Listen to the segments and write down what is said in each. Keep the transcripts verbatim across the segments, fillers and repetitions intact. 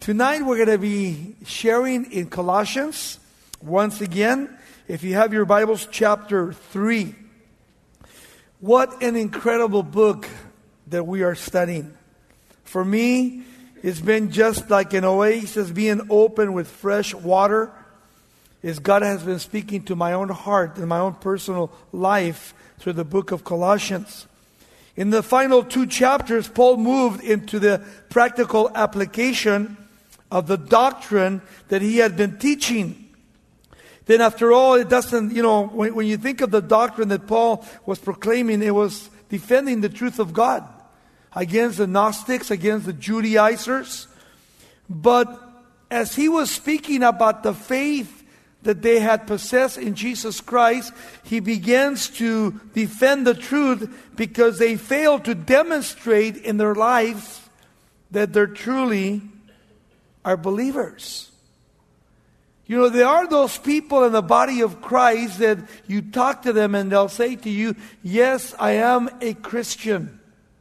Tonight we're going to be sharing in Colossians once again. If you have your Bibles, chapter three. What an incredible book that we are studying. For me, it's been just like an oasis being opened with fresh water. As God has been speaking to my own heart and my own personal life through the book of Colossians. In the final two chapters, Paul moved into the practical application of the doctrine that he had been teaching. Then after all, it doesn't, you know, when, when you think of the doctrine that Paul was proclaiming, it was defending the truth of God against the Gnostics, against the Judaizers. But as he was speaking about the faith that they had possessed in Jesus Christ, he begins to defend the truth because they failed to demonstrate in their lives that they're truly are believers. You know, there are those people in the body of Christ that you talk to them and they'll say to you, yes, I am a Christian.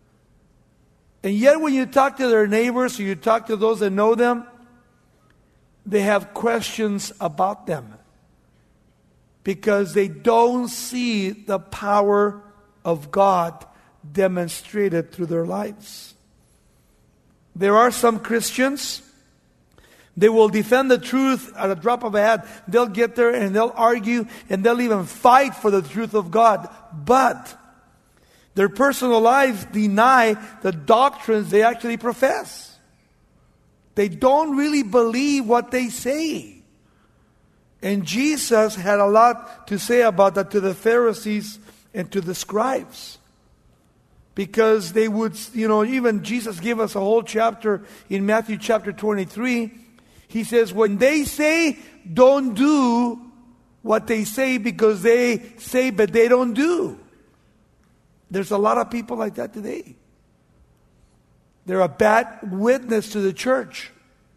And yet when you talk to their neighbors or you talk to those that know them, they have questions about them because they don't see the power of God demonstrated through their lives. There are some Christians, they will defend the truth at a drop of a hat. They'll get there and they'll argue and they'll even fight for the truth of God. But their personal lives deny the doctrines they actually profess. They don't really believe what they say. And Jesus had a lot to say about that to the Pharisees and to the scribes. Because they would, you know, even Jesus gave us a whole chapter in Matthew chapter twenty-three. He says, when they say, don't do what they say because they say, but they don't do. There's a lot of people like that today. They're a bad witness to the church.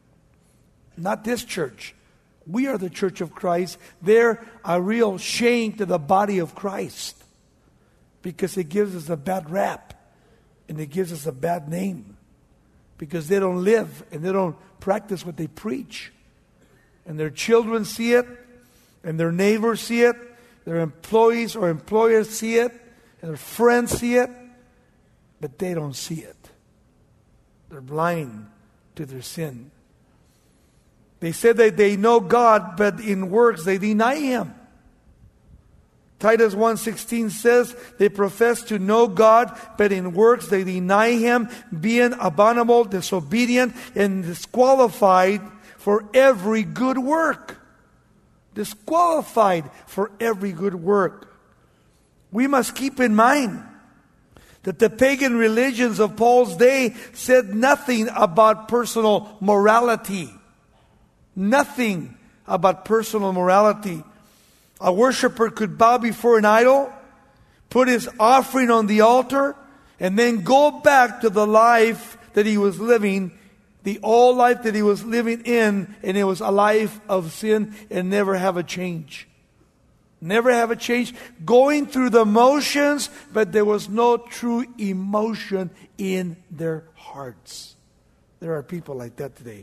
Not this church. We are the church of Christ. They're a real shame to the body of Christ because it gives us a bad rap and it gives us a bad name because they don't live and they don't practice what they preach. And their children see it, and their neighbors see it, their employees or employers see it, and their friends see it, but they don't see it. They're blind to their sin. They said that they know God, but in works they deny Him. Titus one sixteen says they profess to know God, but in works they deny Him, being abominable, disobedient, and disqualified for every good work. Disqualified for every good work. We must keep in mind that the pagan religions of Paul's day said nothing about personal morality. Nothing about personal morality. A worshiper could bow before an idol, put his offering on the altar, and then go back to the life that he was living, the old life that he was living in, and it was a life of sin and never have a change. Never have a change. Going through the motions, but there was no true emotion in their hearts. There are people like that today.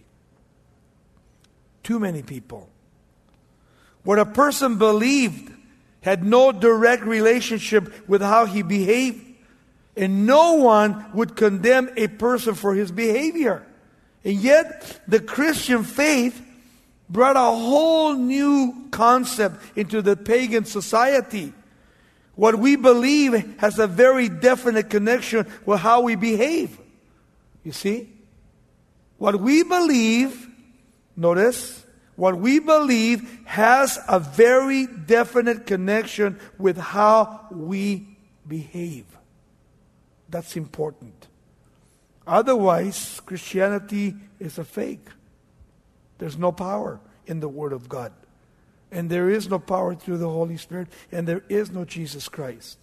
Too many people. What a person believed had no direct relationship with how he behaved. And no one would condemn a person for his behavior. And yet, the Christian faith brought a whole new concept into the pagan society. What we believe has a very definite connection with how we behave. You see? What we believe, notice, what we believe has a very definite connection with how we behave. That's important. Otherwise, Christianity is a fake. There's no power in the Word of God. And there is no power through the Holy Spirit. And there is no Jesus Christ.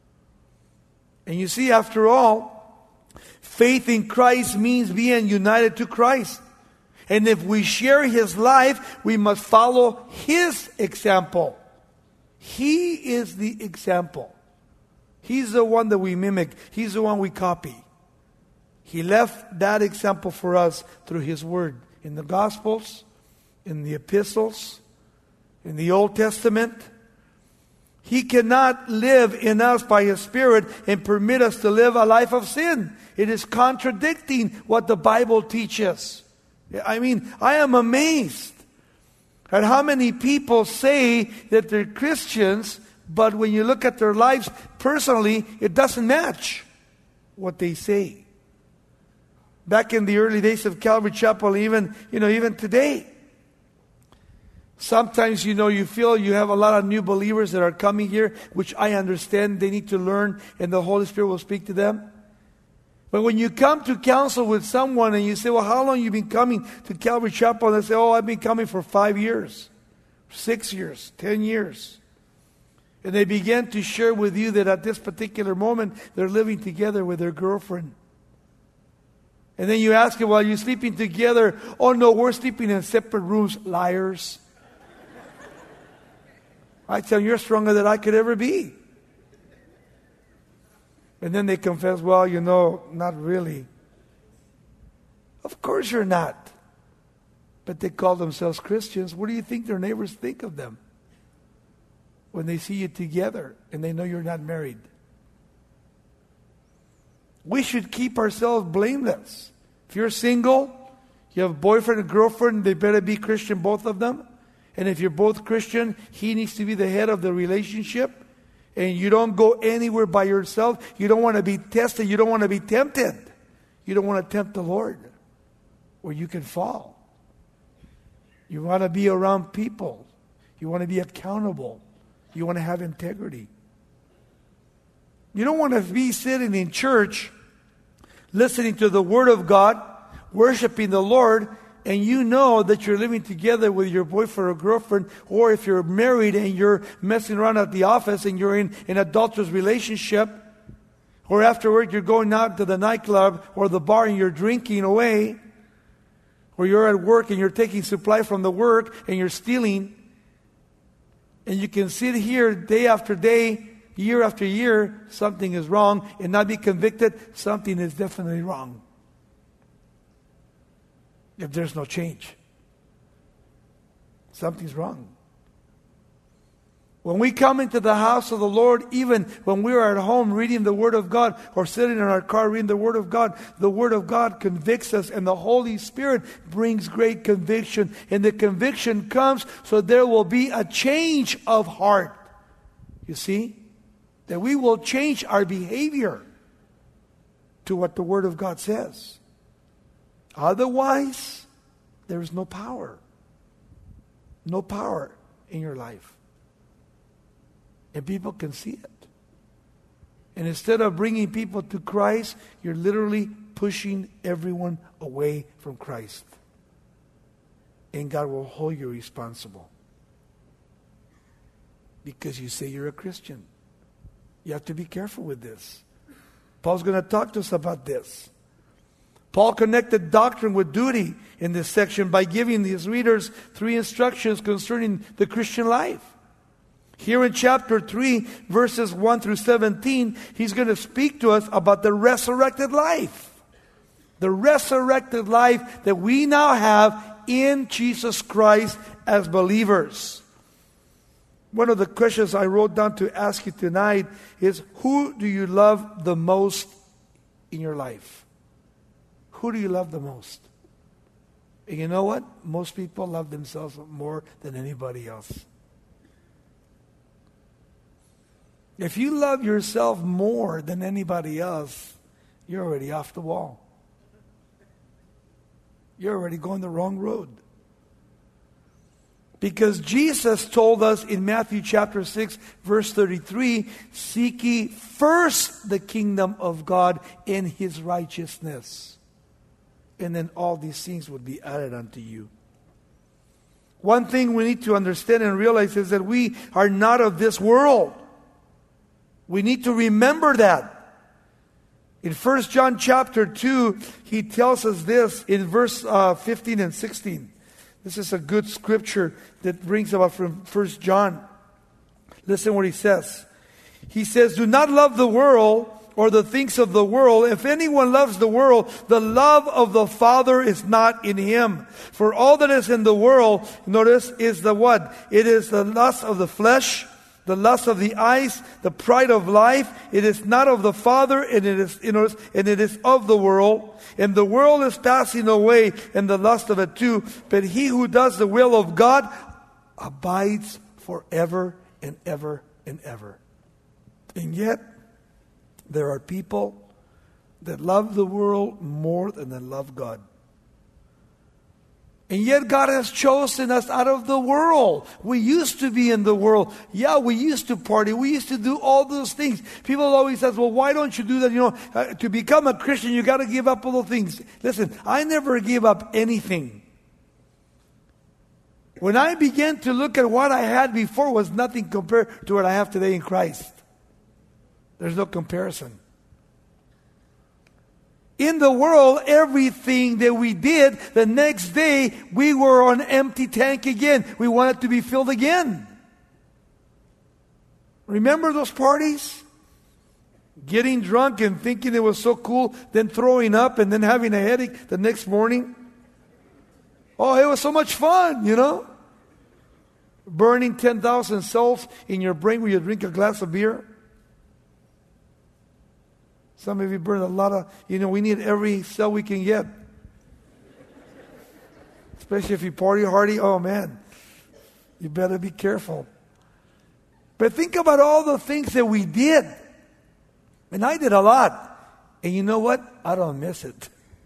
And you see, after all, faith in Christ means being united to Christ. And if we share His life, we must follow His example. He is the example. He's the one that we mimic. He's the one we copy. He left that example for us through His Word in the Gospels, in the epistles, in the Old Testament. He cannot live in us by His Spirit and permit us to live a life of sin. It is contradicting what the Bible teaches. I mean, I am amazed at how many people say that they're Christians, but when you look at their lives personally, it doesn't match what they say. Back in the early days of Calvary Chapel, even, you know, even today, sometimes, you know, you feel you have a lot of new believers that are coming here, which I understand they need to learn, and the Holy Spirit will speak to them. But when you come to counsel with someone and you say, well, how long have you been coming to Calvary Chapel? And they say, oh, I've been coming for five years, six years, ten years. And they begin to share with you that at this particular moment, they're living together with their girlfriend. And then you ask them, well, are you sleeping together? Oh, no, we're sleeping in separate rooms. Liars. I tell you, you're stronger than I could ever be. And then they confess, well, you know, not really. Of course you're not. But they call themselves Christians. What do you think their neighbors think of them when they see you together and they know you're not married? We should keep ourselves blameless. If you're single, you have a boyfriend and girlfriend, they better be Christian, both of them. And if you're both Christian, he needs to be the head of the relationship. And you don't go anywhere by yourself. You don't want to be tested. You don't want to be tempted. You don't want to tempt the Lord, or you can fall. You want to be around people. You want to be accountable. You want to have integrity. You don't want to be sitting in church, listening to the Word of God, worshiping the Lord, and you know that you're living together with your boyfriend or girlfriend, or if you're married and you're messing around at the office and you're in an adulterous relationship, or afterward you're going out to the nightclub or the bar and you're drinking away, or you're at work and you're taking supply from the work and you're stealing, and you can sit here day after day, year after year, something is wrong, and not be convicted, something is definitely wrong. If there's no change, something's wrong. When we come into the house of the Lord, even when we are at home reading the Word of God or sitting in our car reading the Word of God, the Word of God convicts us, and the Holy Spirit brings great conviction. And the conviction comes so there will be a change of heart. You see? That we will change our behavior to what the Word of God says. Otherwise, there is no power. No power in your life. And people can see it. And instead of bringing people to Christ, you're literally pushing everyone away from Christ. And God will hold you responsible. Because you say you're a Christian. You have to be careful with this. Paul's going to talk to us about this. Paul connected doctrine with duty in this section by giving his readers three instructions concerning the Christian life. Here in chapter three, verses one through seventeen, he's going to speak to us about the resurrected life. The resurrected life that we now have in Jesus Christ as believers. One of the questions I wrote down to ask you tonight is, who do you love the most in your life? Who do you love the most? And you know what? Most people love themselves more than anybody else. If you love yourself more than anybody else, you're already off the wall. You're already going the wrong road. Because Jesus told us in Matthew chapter six, verse thirty-three, seek ye first the kingdom of God and His righteousness. And then all these things would be added unto you. One thing we need to understand and realize is that we are not of this world. We need to remember that. In First John chapter two, he tells us this in verse uh, fifteen and sixteen. This is a good scripture that brings about from First John. Listen what he says. He says, do not love the world or the things of the world. If anyone loves the world, the love of the Father is not in him. For all that is in the world, notice, is the what? It is the lust of the flesh, the lust of the eyes, the pride of life. It is not of the Father, and it is, you know, and it is of the world. And the world is passing away, and the lust of it too. But he who does the will of God abides forever and ever and ever. And yet, there are people that love the world more than they love God. And yet God has chosen us out of the world. We used to be in the world. Yeah, we used to party. We used to do all those things. People always ask, well, why don't you do that? You know, uh, to become a Christian, you got to give up all the things. Listen, I never gave up anything. When I began to look at what I had before, was nothing compared to what I have today in Christ. There's no comparison. In the world, everything that we did, the next day, we were on empty tank again. We wanted to be filled again. Remember those parties? Getting drunk and thinking it was so cool, then throwing up and then having a headache the next morning. Oh, it was so much fun, you know? Burning ten thousand cells in your brain when you drink a glass of beer. Some of you burn a lot of, you know, we need every cell we can get. Especially if you party hardy, oh man, you better be careful. But think about all the things that we did. And I did a lot. And you know what? I don't miss it.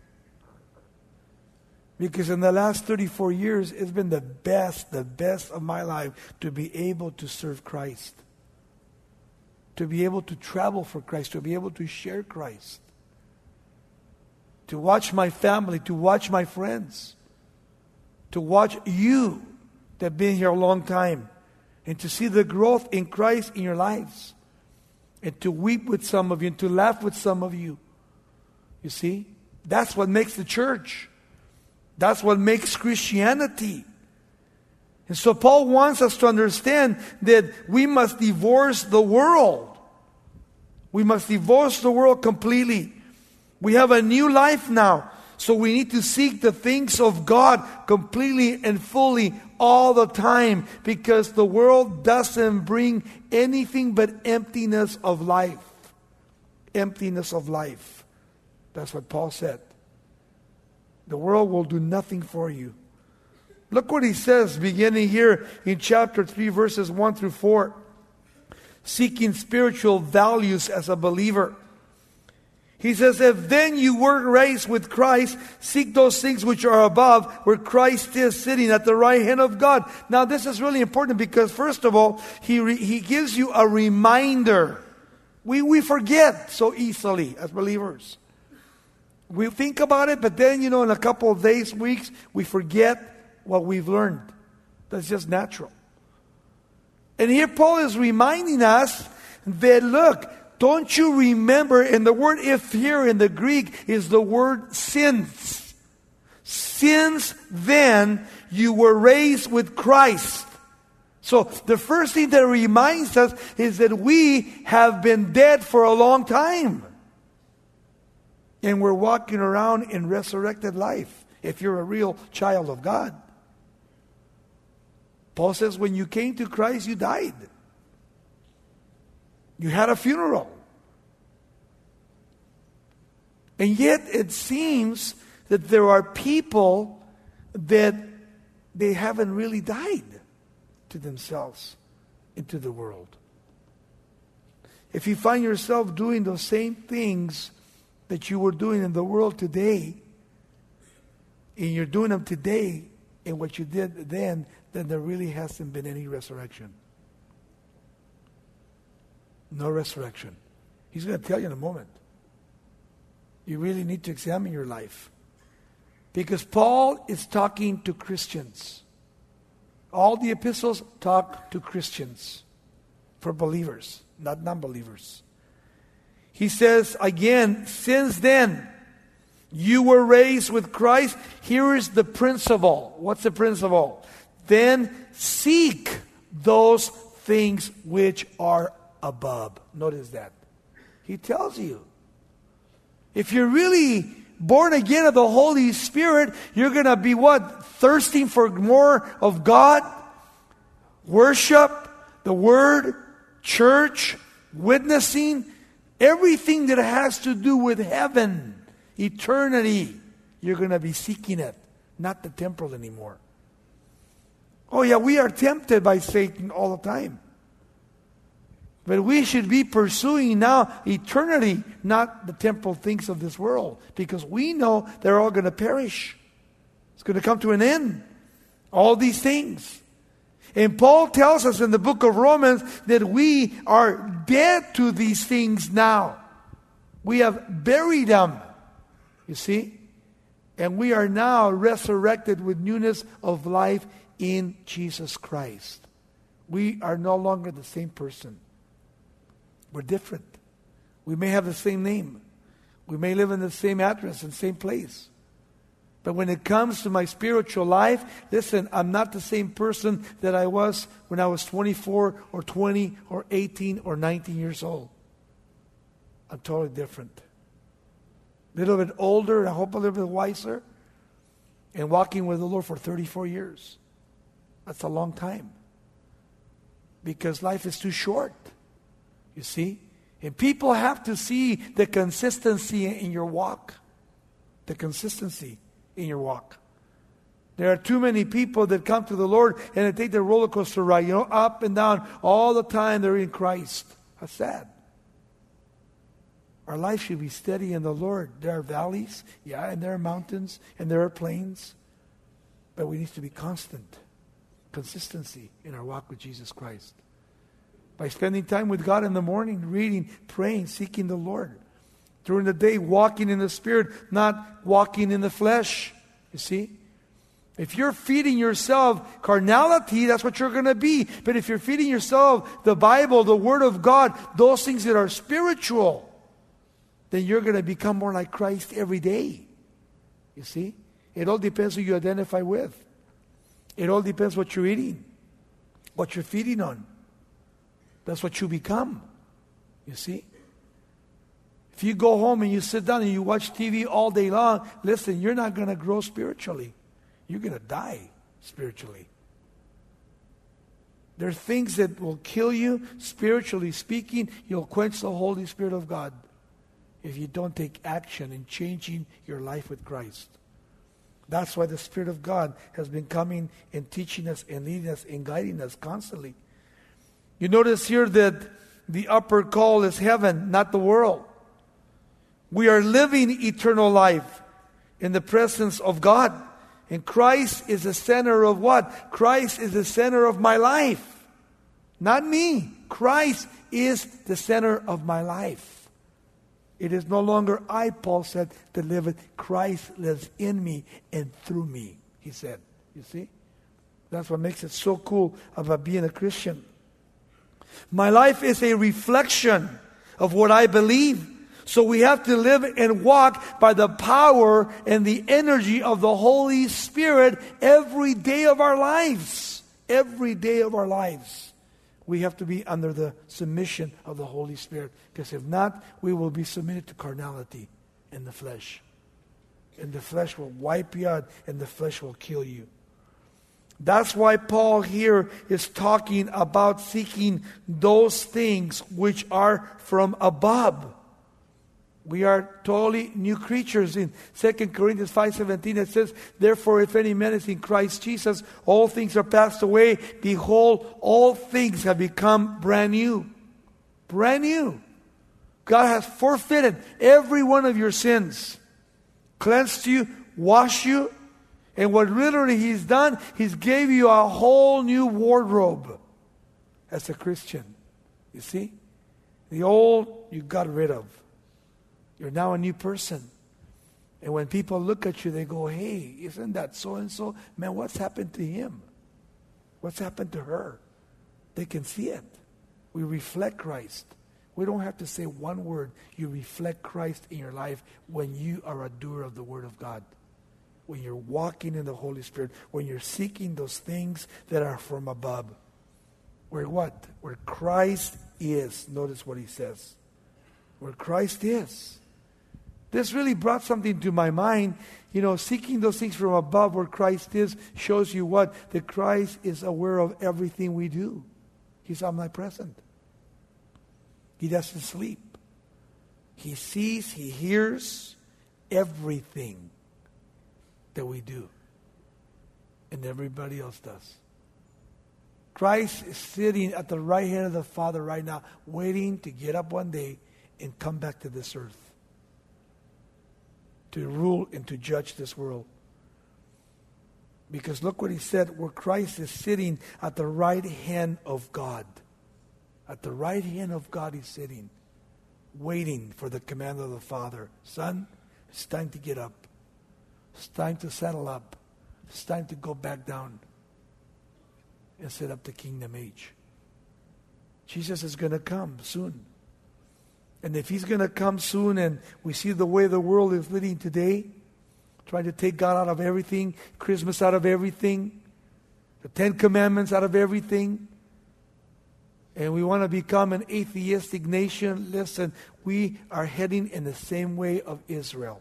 Because in the last thirty-four years, it's been the best, the best of my life to be able to serve Christ. To be able to travel for Christ, to be able to share Christ. To watch my family, to watch my friends. To watch you that have been here a long time. And to see the growth in Christ in your lives. And to weep with some of you, and to laugh with some of you. You see? That's what makes the church. That's what makes Christianity. And so Paul wants us to understand that we must divorce the world. We must divorce the world completely. We have a new life now. So we need to seek the things of God completely and fully all the time. Because the world doesn't bring anything but emptiness of life. Emptiness of life. That's what Paul said. The world will do nothing for you. Look what he says beginning here in chapter three, verses one through four. Seeking spiritual values as a believer. He says, if then you were raised with Christ, seek those things which are above, where Christ is sitting at the right hand of God. Now this is really important because first of all, he, re- he gives you a reminder. We, we forget so easily as believers. We think about it, but then, you know, in a couple of days, weeks, we forget what we've learned. That's just natural. And here Paul is reminding us that, look, don't you remember, and the word if here in the Greek is the word since. Since then you were raised with Christ. So the first thing that reminds us is that we have been dead for a long time. And we're walking around in resurrected life, if you're a real child of God. Paul says when you came to Christ, you died. You had a funeral. And yet it seems that there are people that they haven't really died to themselves and to the world. If you find yourself doing those same things that you were doing in the world today, and you're doing them today in what you did then, then there really hasn't been any resurrection. No resurrection. He's going to tell you in a moment. You really need to examine your life. Because Paul is talking to Christians. All the epistles talk to Christians. For believers, not non-believers. He says again, since then, you were raised with Christ. Here is the principle. What's the principle? Then seek those things which are above. Notice that. He tells you. If you're really born again of the Holy Spirit, you're going to be what? Thirsting for more of God, worship, the Word, church, witnessing, everything that has to do with heaven, eternity. You're going to be seeking it, not the temporal anymore. Oh yeah, we are tempted by Satan all the time. But we should be pursuing now eternity, not the temporal things of this world. Because we know they're all going to perish. It's going to come to an end. All these things. And Paul tells us in the book of Romans that we are dead to these things now. We have buried them. You see? And we are now resurrected with newness of life in Jesus Christ. We are no longer the same person. We're different. We may have the same name. We may live in the same address and same place. But when it comes to my spiritual life, listen, I'm not the same person that I was when I was twenty-four or twenty or eighteen or nineteen years old. I'm totally different. A little bit older, and I hope a little bit wiser. And walking with the Lord for thirty-four years. That's a long time. Because life is too short. You see? And people have to see the consistency in your walk. The consistency in your walk. There are too many people that come to the Lord and they take the roller coaster ride, you know, up and down all the time they're in Christ. That's sad. Our life should be steady in the Lord. There are valleys, yeah, and there are mountains, and there are plains. But we need to be constant. Consistency in our walk with Jesus Christ. By spending time with God in the morning, reading, praying, seeking the Lord. During the day, walking in the Spirit, not walking in the flesh. You see? If you're feeding yourself carnality, that's what you're going to be. But if you're feeding yourself the Bible, the Word of God, those things that are spiritual, then you're going to become more like Christ every day. You see? It all depends who you identify with. It all depends what you're eating, what you're feeding on. That's what you become. You see? If you go home and you sit down and you watch T V all day long, listen, you're not going to grow spiritually. You're going to die spiritually. There are things that will kill you, spiritually speaking. You'll quench the Holy Spirit of God if you don't take action in changing your life with Christ. That's why the Spirit of God has been coming and teaching us and leading us and guiding us constantly. You notice here that the upper call is heaven, not the world. We are living eternal life in the presence of God. And Christ is the center of what? Christ is the center of my life. Not me. Christ is the center of my life. It is no longer I, Paul said, that liveth. Christ lives in me and through me, he said. You see? That's what makes it so cool about being a Christian. My life is a reflection of what I believe. So we have to live and walk by the power and the energy of the Holy Spirit every day of our lives. Every day of our lives. We have to be under the submission of the Holy Spirit. Because if not, we will be submitted to carnality in the flesh. And the flesh will wipe you out and the flesh will kill you. That's why Paul here is talking about seeking those things which are from above. We are totally new creatures. In Second Corinthians five seventeen it says, therefore if any man is in Christ Jesus, all things are passed away. Behold, all things have become brand new. Brand new. God has forfeited every one of your sins. Cleansed you, washed you. And what literally He's done, He's gave you a whole new wardrobe as a Christian. You see? The old you got rid of. You're now a new person. And when people look at you, they go, hey, isn't that so-and-so? Man, what's happened to him? What's happened to her? They can see it. We reflect Christ. We don't have to say one word. You reflect Christ in your life when you are a doer of the Word of God. When you're walking in the Holy Spirit. When you're seeking those things that are from above. Where what? Where Christ is. Notice what he says. where Christ is. This really brought something to my mind. You know, seeking those things from above where Christ is shows you what? That Christ is aware of everything we do. He's omnipresent. He doesn't sleep. He sees, He hears everything that we do. And everybody else does. Christ is sitting at the right hand of the Father right now, waiting to get up one day and come back to this earth, to rule and to judge this world. Because look what He said, where Christ is sitting at the right hand of God. At the right hand of God He's sitting, waiting for the command of the Father. Son, it's time to get up. It's time to settle up. It's time to go back down and set up the kingdom age. Jesus is going to come soon. And if He's going to come soon and we see the way the world is living today, trying to take God out of everything, Christmas out of everything, the Ten Commandments out of everything, and we want to become an atheistic nation, listen, we are heading in the same way of Israel.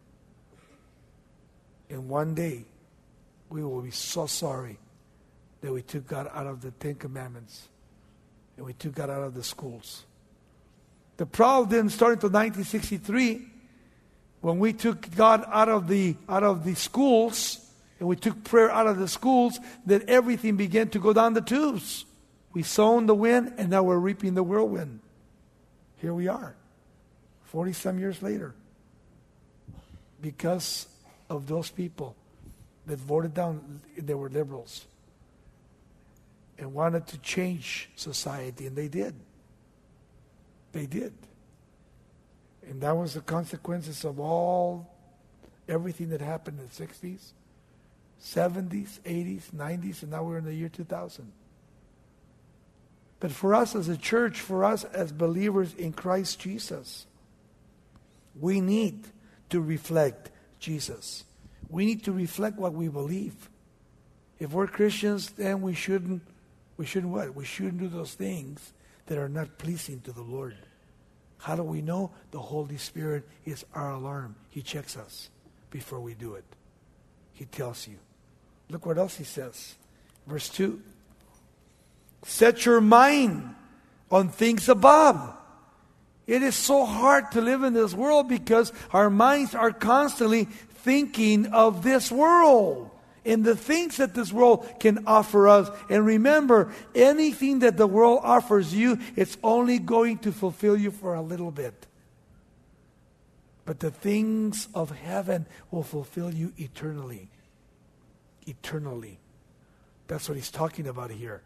And one day, we will be so sorry that we took God out of the Ten Commandments and we took God out of the schools. The problem didn't start until nineteen sixty-three when we took God out of the out of the schools and we took prayer out of the schools, that everything began to go down the tubes. We sown the wind and now we're reaping the whirlwind. Here we are, forty some years later, because of those people that voted down, they were liberals and wanted to change society, and they did. They did. And that was the consequences of all, everything that happened in the sixties, seventies, eighties, nineties, and now we're in the year two thousand. But for us as a church, for us as believers in Christ Jesus, we need to reflect Jesus. We need to reflect what we believe. If we're Christians, then we shouldn't, we shouldn't what? We shouldn't do those things that are not pleasing to the Lord. How do we know? The Holy Spirit is our alarm. He checks us before we do it. He tells you. Look what else He says. Verse two. Set your mind on things above. It is so hard to live in this world because our minds are constantly thinking of this world and the things that this world can offer us. And remember, anything that the world offers you, it's only going to fulfill you for a little bit. But the things of heaven will fulfill you eternally. Eternally. That's what He's talking about here.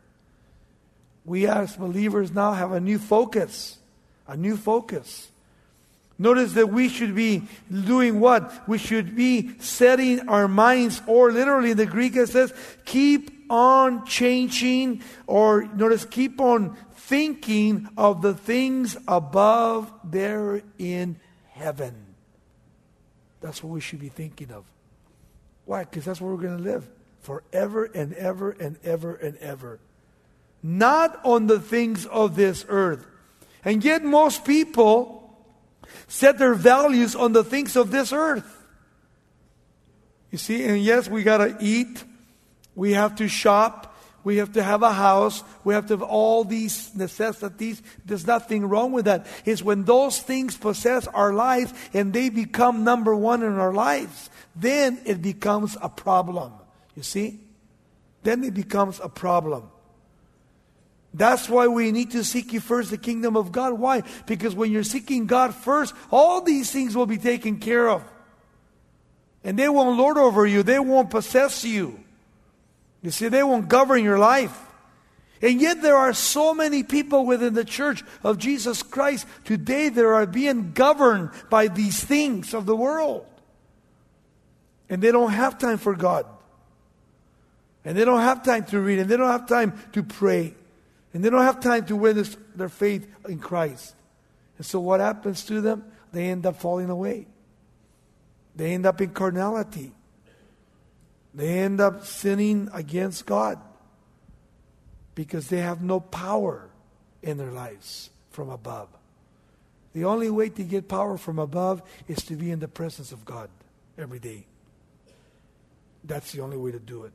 We as believers now have a new focus. A new focus. Notice that we should be doing what? We should be setting our minds, or literally in the Greek it says, keep on changing, or notice, keep on thinking of the things above there in heaven. That's what we should be thinking of. Why? Because that's where we're going to live. Forever and ever and ever and ever. Not on the things of this earth. And yet most people set their values on the things of this earth. You see, and yes, we got to eat. We have to shop. We have to have a house. We have to have all these necessities. There's nothing wrong with that. It's when those things possess our lives and they become number one in our lives, then it becomes a problem. You see? Then it becomes a problem. That's why we need to seek ye first the kingdom of God. Why? Because when you're seeking God first, all these things will be taken care of. And they won't lord over you. They won't possess you. You see, they won't govern your life. And yet there are so many people within the church of Jesus Christ today that are being governed by these things of the world. And they don't have time for God. And they don't have time to read. And they don't have time to pray. And they don't have time to witness their faith in Christ. And so what happens to them? They end up falling away. They end up in carnality. They end up sinning against God. Because they have no power in their lives from above. The only way to get power from above is to be in the presence of God every day. That's the only way to do it.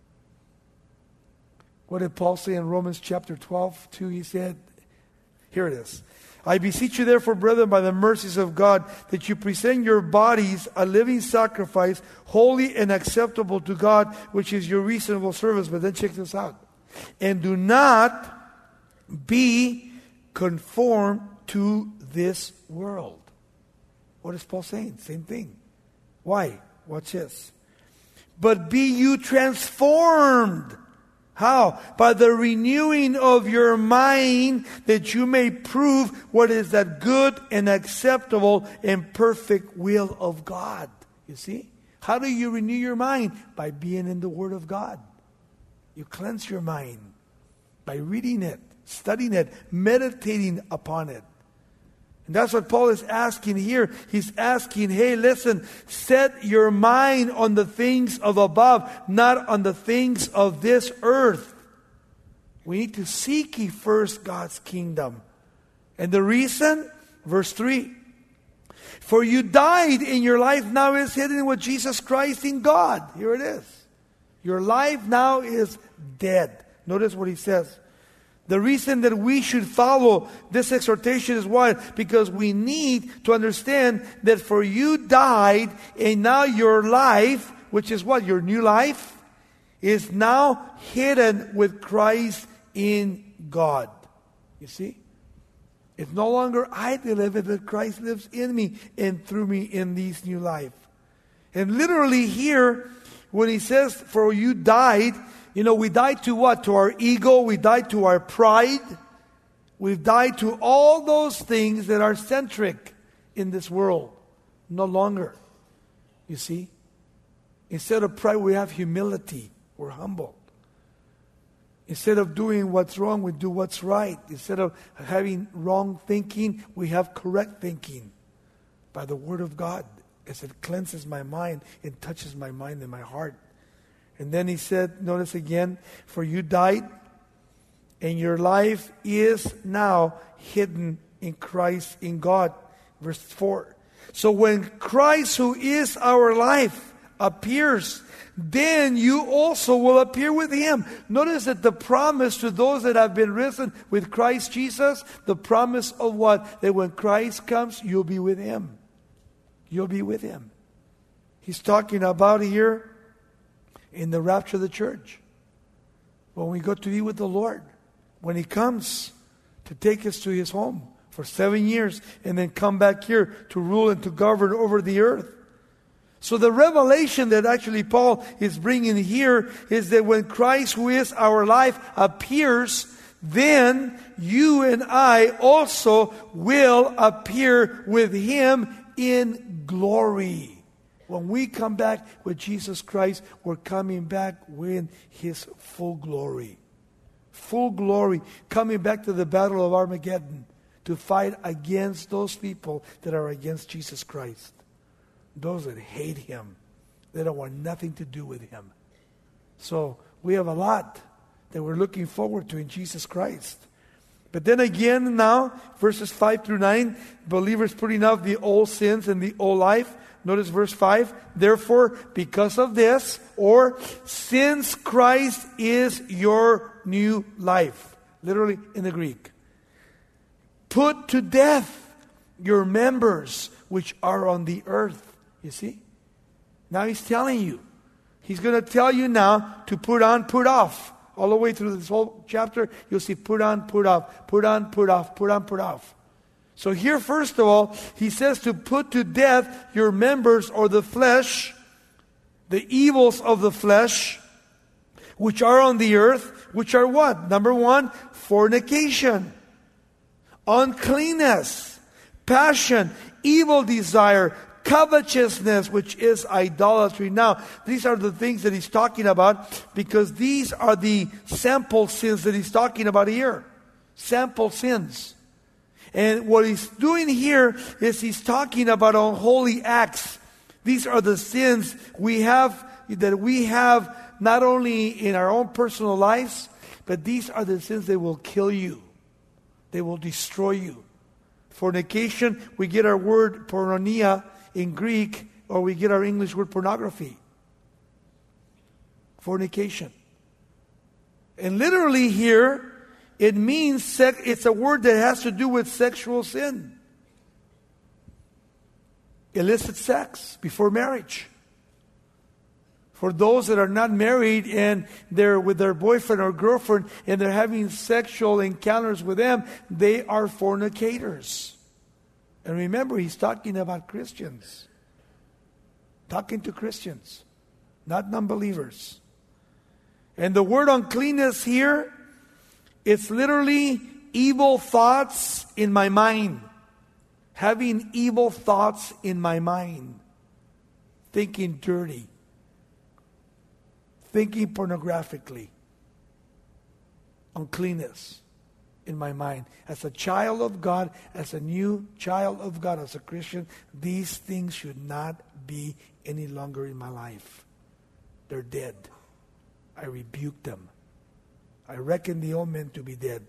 What did Paul say in Romans chapter twelve, two? He said, here it is. I beseech you therefore, brethren, by the mercies of God, that you present your bodies a living sacrifice, holy and acceptable to God, which is your reasonable service. But then check this out. And do not be conformed to this world. What is Paul saying? Same thing. Why? Watch this. But be you transformed. How? By the renewing of your mind, that you may prove what is that good and acceptable and perfect will of God. You see? How do you renew your mind? By being in the Word of God. You cleanse your mind by reading it, studying it, meditating upon it. And that's what Paul is asking here. He's asking, hey, listen, set your mind on the things of above, not on the things of this earth. We need to seek ye first God's kingdom. And the reason? Verse three. For you died, and your life now is hidden with Jesus Christ in God. Here it is. Your life now is dead. Notice what he says. The reason that we should follow this exhortation is why? Because we need to understand that for you died, and now your life, which is what? Your new life, is now hidden with Christ in God. You see? It's no longer I that live, but Christ lives in me and through me in this new life. And literally here, when he says, for you died, you know, we died to what? To our ego. We died to our pride. We've died to all those things that are centric in this world. No longer. You see? Instead of pride, we have humility. We're humble. Instead of doing what's wrong, we do what's right. Instead of having wrong thinking, we have correct thinking. By the Word of God. As it cleanses my mind, it touches my mind and my heart. And then he said, notice again, for you died, and your life is now hidden in Christ, in God. Verse four. So when Christ, who is our life, appears, then you also will appear with him. Notice that the promise to those that have been risen with Christ Jesus, the promise of what? That when Christ comes, you'll be with him. You'll be with him. He's talking about here in the rapture of the church. When we go to be with the Lord. When he comes to take us to his home for seven years and then come back here to rule and to govern over the earth. So the revelation that actually Paul is bringing here is that when Christ, who is our life, appears, then you and I also will appear with him in glory. When we come back with Jesus Christ, we're coming back with his full glory. Full glory. Coming back to the battle of Armageddon to fight against those people that are against Jesus Christ. Those that hate him. They don't want nothing to do with him. So we have a lot that we're looking forward to in Jesus Christ. But then again now, verses five through nine, believers putting off the old sins and the old life. Notice verse five. Therefore, because of this, or since Christ is your new life. Literally in the Greek. Put to death your members which are on the earth. You see? Now he's telling you. He's going to tell you now to put on, put off. All the way through this whole chapter, you'll see put on, put off, put on, put off, put on, put off. So here, first of all, he says to put to death your members or the flesh, the evils of the flesh, which are on the earth, which are what? Number one, fornication, uncleanness, passion, evil desire, covetousness, which is idolatry. Now, these are the things that he's talking about because these are the sample sins that he's talking about here. Sample sins. And what he's doing here is he's talking about unholy acts. These are the sins we have, that we have not only in our own personal lives, but these are the sins that will kill you. They will destroy you. Fornication, we get our word porneia in Greek, or we get our English word pornography. Fornication. And literally here, it means, sec- it's a word that has to do with sexual sin. Illicit sex before marriage. For those that are not married and they're with their boyfriend or girlfriend and they're having sexual encounters with them, they are fornicators. And remember, he's talking about Christians. Talking to Christians, not non-believers. And the word uncleanness here, it's literally evil thoughts in my mind. Having evil thoughts in my mind. Thinking dirty. Thinking pornographically. Uncleanness in my mind. As a child of God, as a new child of God, as a Christian, these things should not be any longer in my life. They're dead. I rebuke them. I reckon the old men to be dead.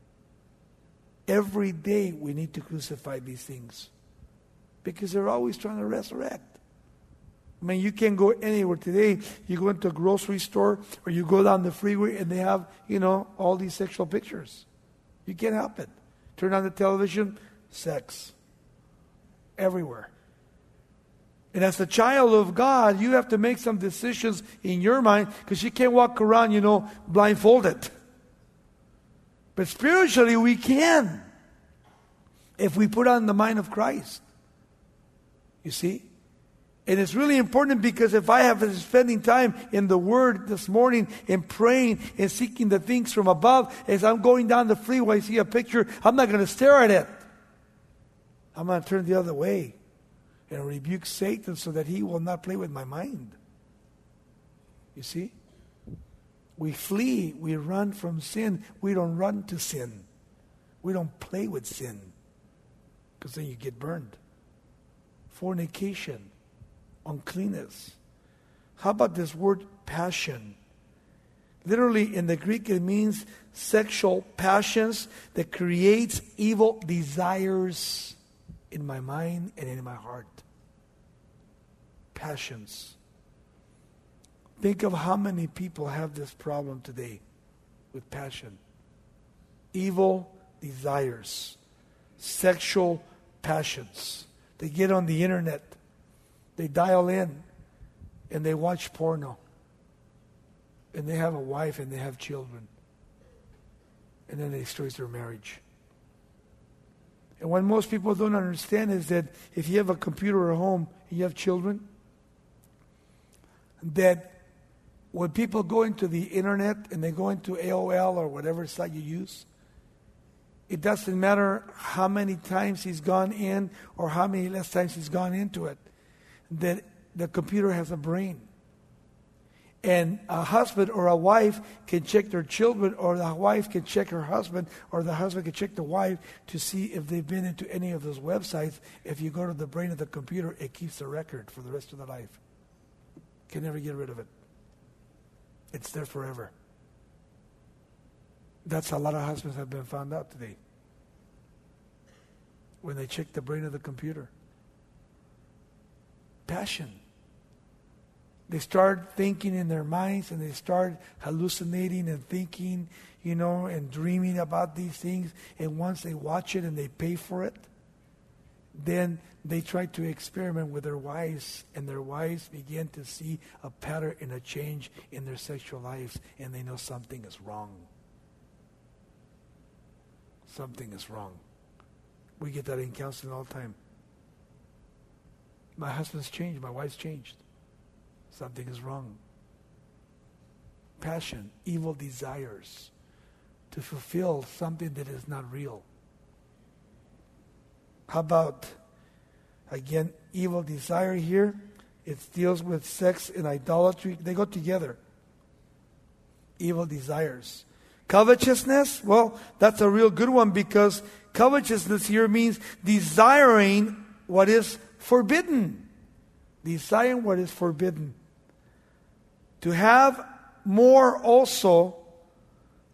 Every day we need to crucify these things. Because they're always trying to resurrect. I mean, you can't go anywhere today. You go into a grocery store or you go down the freeway and they have, you know, all these sexual pictures. You can't help it. Turn on the television, sex. Everywhere. And as a child of God, you have to make some decisions in your mind because you can't walk around, you know, blindfolded. But spiritually, we can if we put on the mind of Christ. You see? And it's really important because if I have been spending time in the Word this morning and praying and seeking the things from above, as I'm going down the freeway, I see a picture, I'm not going to stare at it. I'm going to turn the other way and rebuke Satan so that he will not play with my mind. You see? We flee, we run from sin. We don't run to sin. We don't play with sin because then you get burned. Fornication. Uncleanness. How about this word passion? Literally in the Greek it means sexual passions that creates evil desires in my mind and in my heart. Passions. Think of how many people have this problem today with passion. Evil desires. Sexual passions. They get on the internet. They dial in and they watch porno. And they have a wife and they have children. And then they destroy their marriage. And what most people don't understand is that if you have a computer at home and you have children, that when people go into the internet and they go into A O L or whatever site you use, it doesn't matter how many times he's gone in or how many less times he's gone into it, that the computer has a brain. And a husband or a wife can check their children, or the wife can check her husband, or the husband can check the wife to see if they've been into any of those websites. If you go to the brain of the computer, it keeps the record for the rest of the life. Can never get rid of it. It's there forever. That's how a lot of husbands have been found out today. When they check the brain of the computer. Passion. They start thinking in their minds and they start hallucinating and thinking, you know, and dreaming about these things. And once they watch it and they pay for it, then they try to experiment with their wives, and their wives begin to see a pattern and a change in their sexual lives, and they know something is wrong. Something is wrong. We get that in counseling all the time. My husband's changed, my wife's changed. Something is wrong. Passion, evil desires to fulfill something that is not real. How about, again, evil desire here? It deals with sex and idolatry. They go together. Evil desires. Covetousness, well, that's a real good one, because covetousness here means desiring what is forbidden. Desiring what is forbidden. To have more also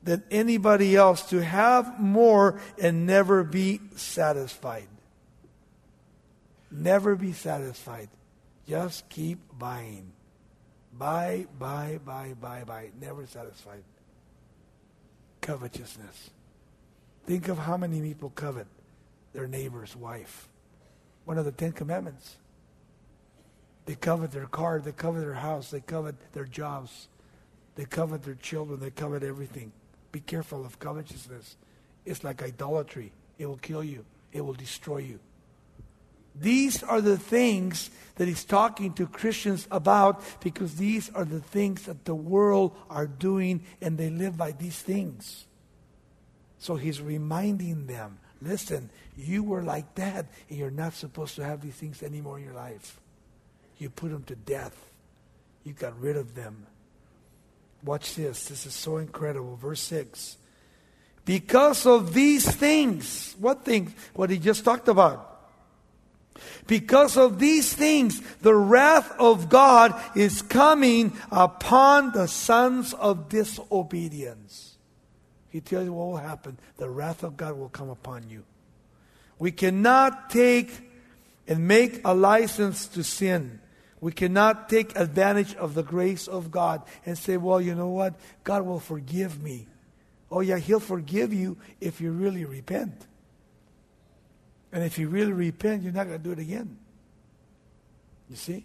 than anybody else, to have more and never be satisfied. Never be satisfied. Just keep buying. Buy, buy, buy, buy, buy. Never satisfied. Covetousness. Think of how many people covet their neighbor's wife. One of the Ten Commandments. They covet their car, they covet their house, they covet their jobs, they covet their children, they covet everything. Be careful of covetousness. It's like idolatry. It will kill you. It will destroy you. These are the things that he's talking to Christians about, because these are the things that the world are doing, and they live by these things. So he's reminding them, listen, you were like that, and you're not supposed to have these things anymore in your life. You put them to death. You got rid of them. Watch this. This is so incredible. Verse six. Because of these things. What things? What he just talked about. Because of these things, the wrath of God is coming upon the sons of disobedience. He tells you what will happen. The wrath of God will come upon you. We cannot take and make a license to sin. We cannot take advantage of the grace of God and say, well, you know what? God will forgive me. Oh yeah, He'll forgive you if you really repent. And if you really repent, you're not going to do it again. You see?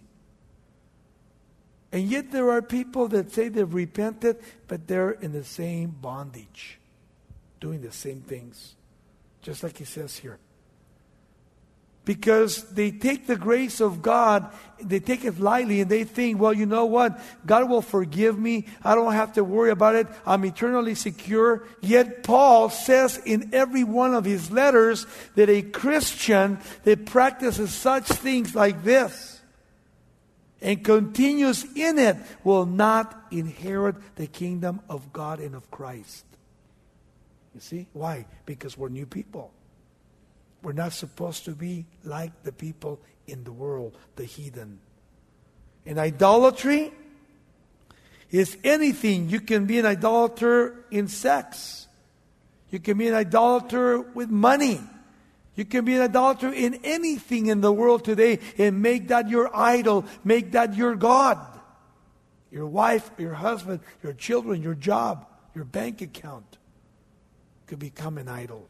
And yet there are people that say they've repented, but they're in the same bondage, doing the same things. Just like he says here. Because they take the grace of God, they take it lightly, and they think, well, you know what? God will forgive me. I don't have to worry about it. I'm eternally secure. Yet Paul says in every one of his letters that a Christian that practices such things like this and continues in it will not inherit the kingdom of God and of Christ. You see? Why? Because we're new people. We're not supposed to be like the people in the world, the heathen. And idolatry is anything. You can be an idolater in sex. You can be an idolater with money. You can be an idolater in anything in the world today and make that your idol, make that your God. Your wife, your husband, your children, your job, your bank account could become an idol.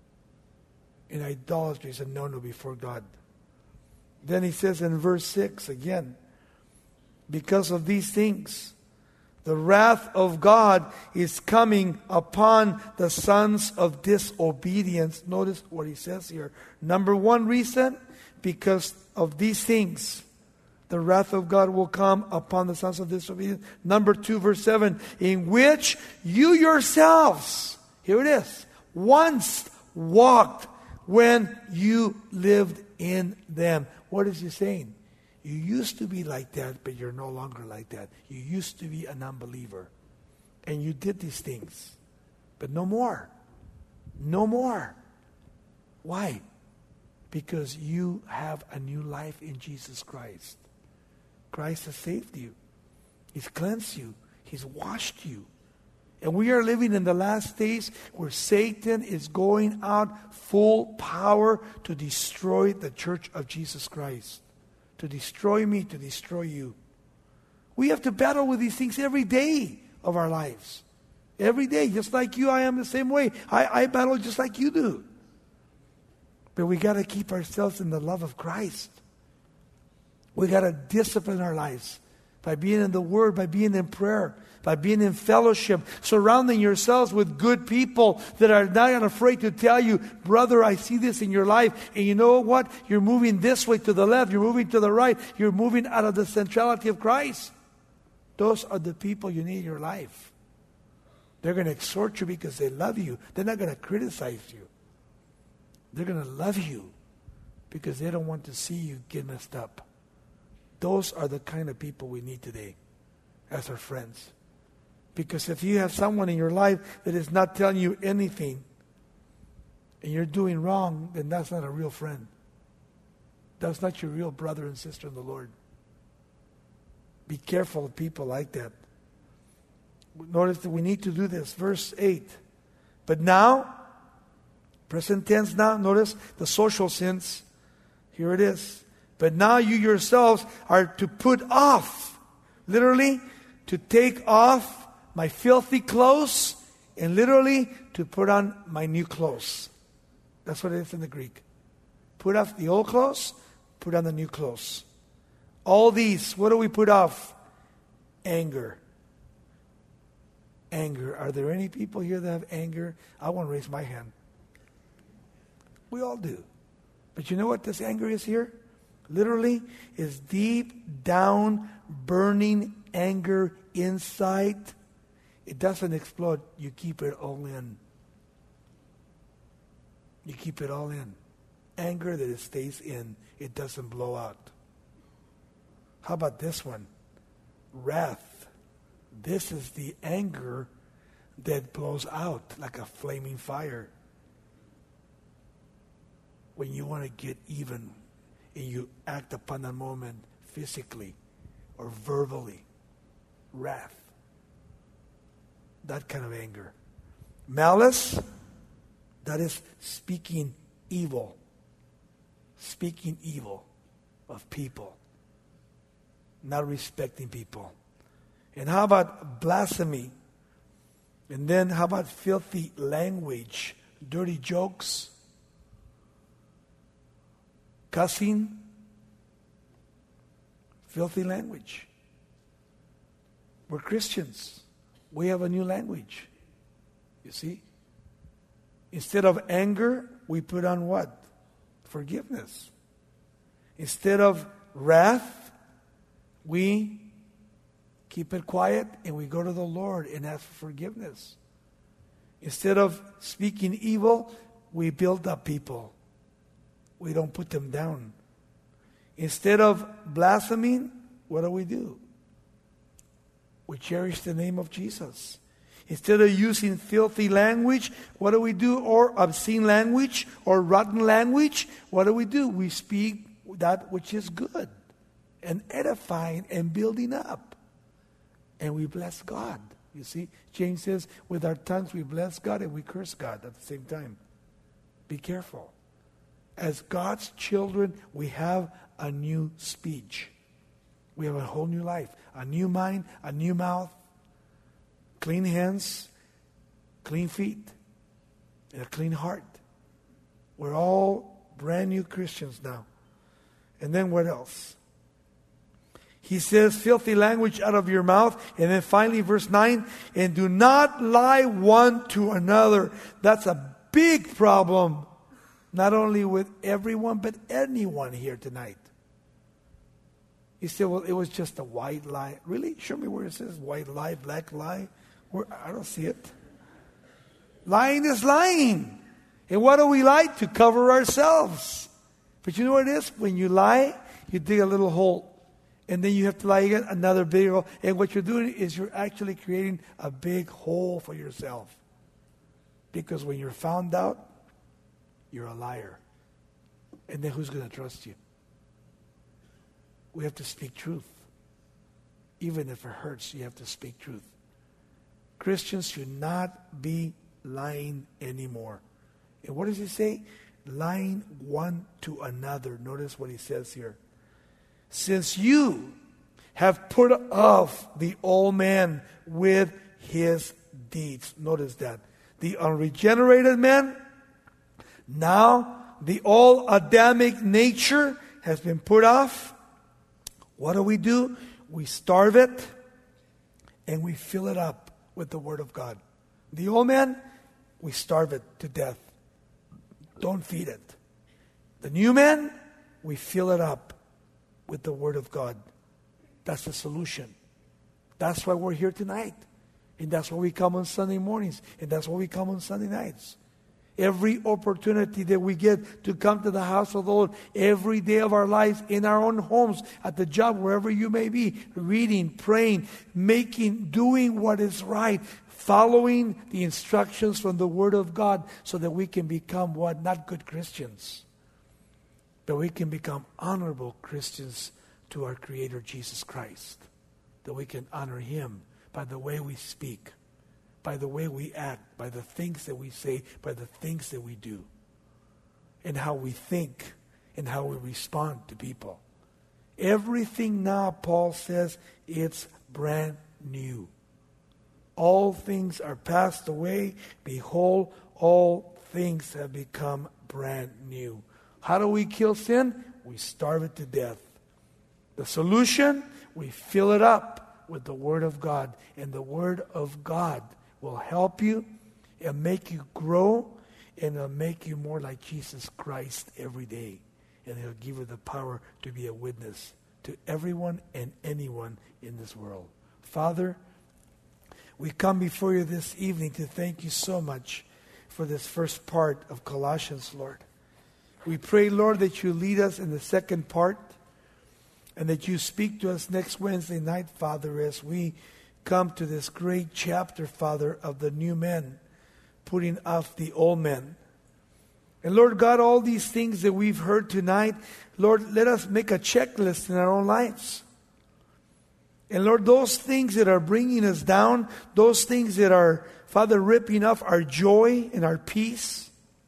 And idolatry is a no-no before God. Then he says in verse six again, because of these things, the wrath of God is coming upon the sons of disobedience. Notice what he says here. Number one reason, because of these things, the wrath of God will come upon the sons of disobedience. Number two, verse seven, in which you yourselves, here it is, once walked when you lived in them. What is he saying? You used to be like that, but you're no longer like that. You used to be an unbeliever. And you did these things. But no more. No more. Why? Because you have a new life in Jesus Christ. Christ has saved you. He's cleansed you. He's washed you. And we are living in the last days where Satan is going out full power to destroy the church of Jesus Christ. To destroy me, to destroy you. We have to battle with these things every day of our lives. Every day, just like you, I am the same way. I, I battle just like you do. But we got to keep ourselves in the love of Christ. We got to discipline our lives by being in the Word, by being in prayer, by being in fellowship, surrounding yourselves with good people that are not afraid to tell you, brother, I see this in your life. And you know what? You're moving this way to the left. You're moving to the right. You're moving out of the centrality of Christ. Those are the people you need in your life. They're going to exhort you because they love you. They're not going to criticize you. They're going to love you because they don't want to see you get messed up. Those are the kind of people we need today as our friends. Because if you have someone in your life that is not telling you anything and you're doing wrong, then that's not a real friend. That's not your real brother and sister in the Lord. Be careful of people like that. Notice that we need to do this. Verse eight. But now, present tense now, notice the social sins. Here it is. But now you yourselves are to put off, literally, to take off my filthy clothes, and literally to put on my new clothes. That's what it is in the Greek. Put off the old clothes, put on the new clothes. All these, what do we put off? Anger. Anger. Are there any people here that have anger? I want to raise my hand. We all do. But you know what this anger is here? Literally, is deep down, burning anger inside. It doesn't explode. You keep it all in. You keep it all in. Anger that it stays in. It doesn't blow out. How about this one? Wrath. This is the anger that blows out like a flaming fire. When you want to get even and you act upon a moment physically or verbally. Wrath. That kind of anger. Malice, that is speaking evil. Speaking evil of people. Not respecting people. And how about blasphemy? And then how about filthy language? Dirty jokes? Cussing? Filthy language. We're Christians. We have a new language. You see? Instead of anger, we put on what? Forgiveness. Instead of wrath, we keep it quiet and we go to the Lord and ask for forgiveness. Instead of speaking evil, we build up people. We don't put them down. Instead of blaspheming, what do we do? We cherish the name of Jesus. Instead of using filthy language, what do we do? Or obscene language or rotten language, what do we do? We speak that which is good and edifying and building up. And we bless God. You see, James says, with our tongues we bless God and we curse God at the same time. Be careful. As God's children, we have a new speech. We have a whole new life, a new mind, a new mouth, clean hands, clean feet, and a clean heart. We're all brand new Christians now. And then what else? He says, filthy language out of your mouth. And then finally, verse nine, and do not lie one to another. That's a big problem, not only with everyone, but anyone here tonight. You say, well, it was just a white lie. Really? Show me where it says white lie, black lie. Where, I don't see it. Lying is lying. And what do we lie? To cover ourselves. But you know what it is? When you lie, you dig a little hole. And then you have to lie again, another big hole. And what you're doing is you're actually creating a big hole for yourself. Because when you're found out, you're a liar. And then who's going to trust you? We have to speak truth. Even if it hurts, you have to speak truth. Christians should not be lying anymore. And what does he say? Lying one to another. Notice what he says here. Since you have put off the old man with his deeds. Notice that. The unregenerated man, now the old Adamic nature has been put off. What do we do? We starve it and we fill it up with the Word of God. The old man, we starve it to death. Don't feed it. The new man, we fill it up with the Word of God. That's the solution. That's why we're here tonight. And that's why we come on Sunday mornings. And that's why we come on Sunday nights. Every opportunity that we get to come to the house of the Lord, every day of our lives, in our own homes, at the job, wherever you may be, reading, praying, making, doing what is right, following the instructions from the Word of God so that we can become what? Not good Christians, but we can become honorable Christians to our Creator Jesus Christ, that we can honor Him by the way we speak, by the way we act, by the things that we say, by the things that we do, and how we think and how we respond to people. Everything now, Paul says, it's brand new. All things are passed away. Behold, all things have become brand new. How do we kill sin? We starve it to death. The solution? We fill it up with the Word of God. And the Word of God will help you and make you grow, and it'll make you more like Jesus Christ every day. And it'll give you the power to be a witness to everyone and anyone in this world. Father, we come before you this evening to thank you so much for this first part of Colossians, Lord. We pray, Lord, that you lead us in the second part and that you speak to us next Wednesday night, Father, as we come to this great chapter, Father, of the new men, putting off the old men. And Lord God, all these things that we've heard tonight, Lord, let us make a checklist in our own lives. And Lord, those things that are bringing us down, those things that are, Father, ripping off our joy and our peace.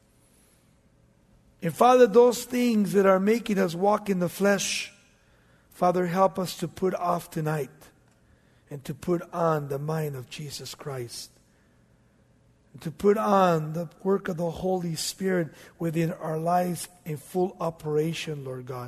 And Father, those things that are making us walk in the flesh, Father, help us to put off tonight and to put on the mind of Jesus Christ. And to put on the work of the Holy Spirit within our lives in full operation, Lord God.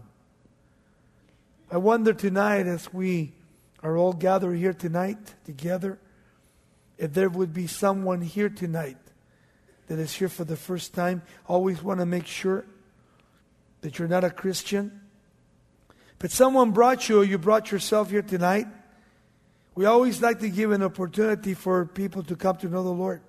I wonder tonight, as we are all gathered here tonight together, if there would be someone here tonight that is here for the first time. Always want to make sure that you're not a Christian. But someone brought you, or you brought yourself here tonight. We always like to give an opportunity for people to come to know the Lord.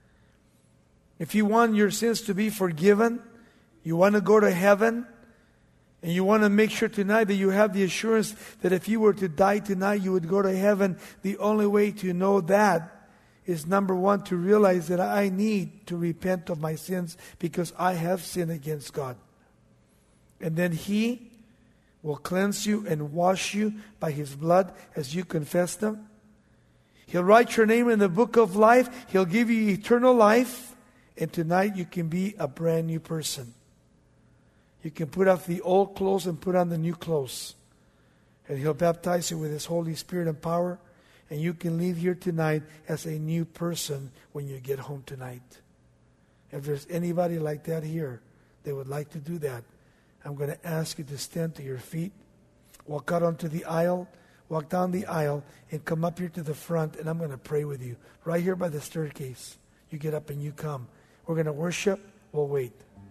If you want your sins to be forgiven, you want to go to heaven, and you want to make sure tonight that you have the assurance that if you were to die tonight, you would go to heaven. The only way to know that is, number one, to realize that I need to repent of my sins because I have sinned against God. And then He will cleanse you and wash you by His blood as you confess them. He'll write your name in the book of life. He'll give you eternal life. And tonight you can be a brand new person. You can put off the old clothes and put on the new clothes. And He'll baptize you with His Holy Spirit and power. And you can leave here tonight as a new person when you get home tonight. If there's anybody like that here that would like to do that, I'm going to ask you to stand to your feet, walk out onto the aisle, walk down the aisle, and come up here to the front, and I'm going to pray with you. Right here by the staircase. You get up and you come. We're going to worship. We'll wait.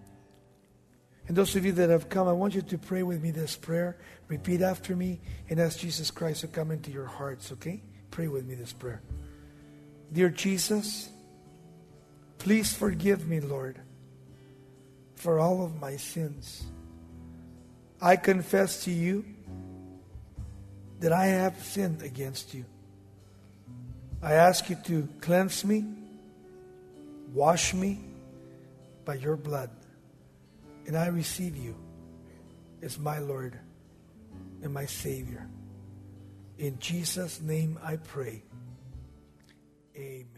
And those of you that have come, I want you to pray with me this prayer. Repeat after me and ask Jesus Christ to come into your hearts, okay? Pray with me this prayer. Dear Jesus, please forgive me, Lord, for all of my sins. I confess to you that I have sinned against you. I ask you to cleanse me, wash me by your blood. And I receive you as my Lord and my Savior. In Jesus' name I pray. Amen.